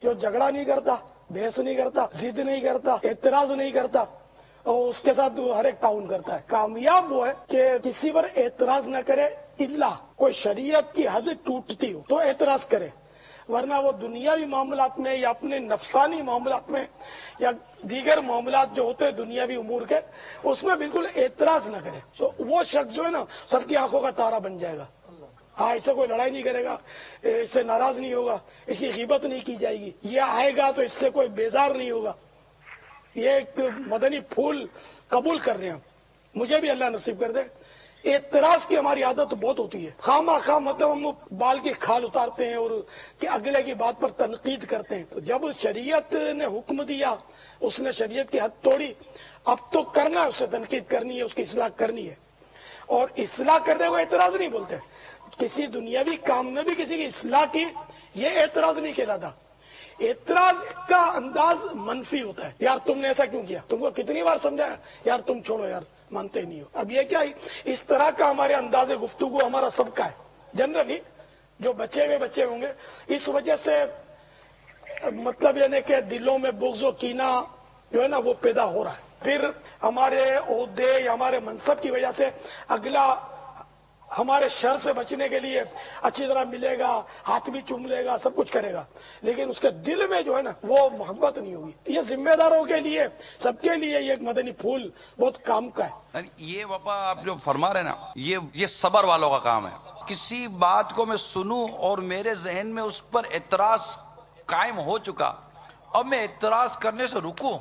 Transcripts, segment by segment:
جو جھگڑا نہیں کرتا، بحث نہیں کرتا، ضد نہیں کرتا، اعتراض نہیں کرتا، اور اس کے ساتھ ہر ایک تعاون کرتا ہے، کامیاب وہ ہے کہ کسی پر اعتراض نہ کرے، الا کوئی شریعت کی حد ٹوٹتی ہو تو اعتراض کرے، ورنہ وہ دنیاوی معاملات میں یا اپنے نفسانی معاملات میں یا دیگر معاملات جو ہوتے ہیں دنیاوی امور کے، اس میں بالکل اعتراض نہ کرے، تو وہ شخص جو ہے نا سب کی آنکھوں کا تارا بن جائے گا۔ ہاں، اس سے کوئی لڑائی نہیں کرے گا، اس سے ناراض نہیں ہوگا، اس کی غیبت نہیں کی جائے گی، یہ آئے گا تو اس سے کوئی بیزار نہیں ہوگا۔ یہ ایک مدنی پھول قبول کر رہے ہیں، مجھے بھی اللہ نصیب کر دے۔ اعتراض کی ہماری عادت بہت ہوتی ہے، خواہ مطلب ہم بال کی کھال اتارتے ہیں اور کہ اگلے کی بات پر تنقید کرتے ہیں، تو جب شریعت نے حکم دیا، اس نے شریعت کی حد توڑی، اب تو کرنا ہے، اس سے تنقید کرنی ہے، اس کی اصلاح کرنی ہے، اور اصلاح کرنے کو اعتراض نہیں بولتے۔ کسی دنیاوی کام میں بھی کسی کی اصلاح کی، یہ اعتراض نہیں کہلاتا۔ اعتراض کا انداز منفی ہوتا ہے، یار تم نے ایسا کیوں کیا، تم کو کتنی بار سمجھایا، یار تم چھوڑو یار، مانتے ہی نہیں ہو۔ اب یہ کیا ہے، اس طرح کا ہمارے انداز گفتگو ہمارا سب کا ہے، جنرلی جو بچے ہوئے بچے ہوں گے، اس وجہ سے مطلب یعنی کہ دلوں میں بغض و کینہ جو ہے نا وہ پیدا ہو رہا ہے، پھر ہمارے عہدے یا ہمارے منصب کی وجہ سے اگلا ہمارے شر سے بچنے کے لیے اچھی طرح ملے گا، ہاتھ بھی چوم لے گا، سب کچھ کرے گا، لیکن اس کے دل میں جو ہے نا وہ محبت نہیں ہوگی۔ یہ ذمہ داروں کے لیے، سب کے لیے یہ ایک مدنی پھول بہت کام کا ہے۔ یہ بابا آپ جو فرما رہے ہیں نا، یہ صبر والوں کا کام ہے۔ کسی بات کو میں سنوں اور میرے ذہن میں اس پر اعتراض قائم ہو چکا اور میں اعتراض کرنے سے رکوں،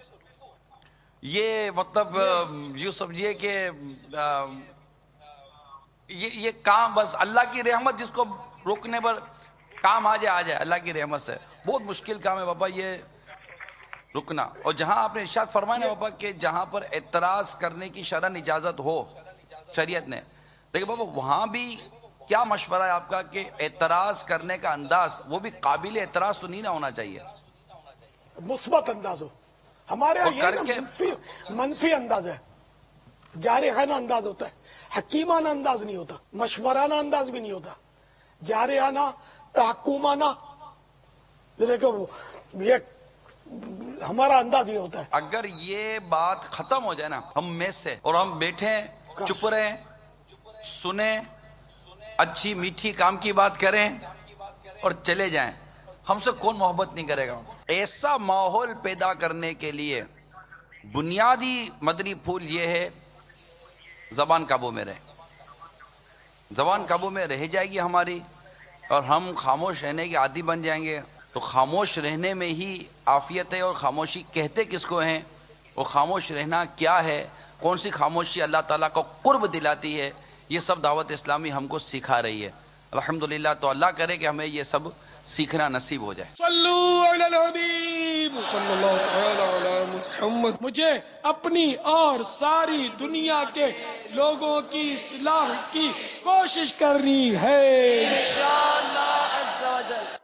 یہ مطلب یوں سمجھیے کہ یہ کام بس اللہ کی رحمت، جس کو روکنے پر کام آ جائے اللہ کی رحمت سے، بہت مشکل کام ہے بابا یہ رکنا۔ اور جہاں آپ نے ارشاد فرمایا نا بابا کہ جہاں پر اعتراض کرنے کی شرعاً اجازت ہو شریعت نے، لیکن بابا وہاں بھی کیا مشورہ ہے آپ کا کہ اعتراض کرنے کا انداز وہ بھی قابل اعتراض تو نہیں نہ ہونا چاہیے، مثبت انداز ہو۔ ہمارے اور یہاں کر کے منفی انداز ہے، جارحانہ انداز ہوتا ہے، حکیمانہ انداز نہیں ہوتا، مشورانہ انداز بھی نہیں ہوتا، جارحانہ، تحکمانہ، یہ ہمارا انداز یہ ہوتا ہے۔ اگر یہ بات ختم ہو جائے نا ہم میں سے، اور ہم بیٹھیں چپ رہیں، سنیں، اچھی میٹھی کام کی بات کریں اور چلے جائیں، ہم سے کون محبت نہیں کرے گا؟ ایسا ماحول پیدا کرنے کے لیے بنیادی مدنی پھول یہ ہے، زبان قابو میں رہے۔ زبان قابو میں رہ جائے گی ہماری اور ہم خاموش رہنے کے عادی بن جائیں گے، تو خاموش رہنے میں ہی عافیت ہے۔ اور خاموشی کہتے کس کو ہیں، وہ خاموش رہنا کیا ہے، کون سی خاموشی اللہ تعالیٰ کو قرب دلاتی ہے، یہ سب دعوت اسلامی ہم کو سکھا رہی ہے الحمدللہ۔ تو اللہ کرے کہ ہمیں یہ سب سیکھنا نصیب ہو جائے۔ صلو علی الحبیب صلی اللہ تعالی علی محمد۔ مجھے اپنی اور ساری دنیا کے لوگوں کی اصلاح کی کوشش کرنی ہے انشاءاللہ عز و جل۔